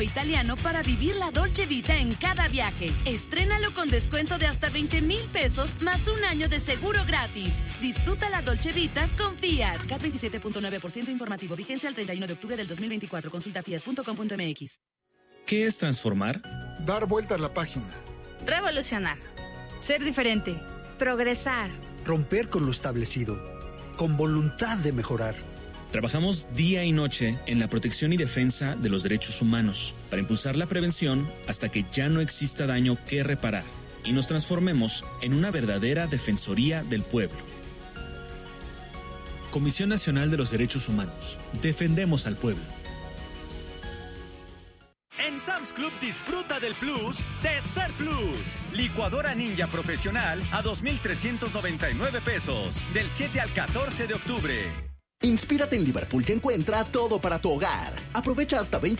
italiano para vivir la Dolce Vita en cada viaje. Estrénalo con descuento de hasta 20,000 pesos más un año de seguro gratis. Disfruta la Dolce Vita con Fiat. CAT 27.9% informativo. Vigencia el 31 de octubre del 2024. Consulta fiat.com.mx. ¿Qué es transformar? Dar vuelta a la página. Revolucionar. Ser diferente. Progresar. Romper con lo establecido. Con voluntad de mejorar. Trabajamos día y noche en la protección y defensa de los derechos humanos para impulsar la prevención hasta que ya no exista daño que reparar y nos transformemos en una verdadera defensoría del pueblo. Comisión Nacional de los Derechos Humanos. Defendemos al pueblo. En Sam's Club disfruta del plus de Ser Plus. Licuadora Ninja profesional a 2,399 pesos. Del 7 al 14 de octubre. Inspírate en Liverpool que encuentra todo para tu hogar. Aprovecha hasta 20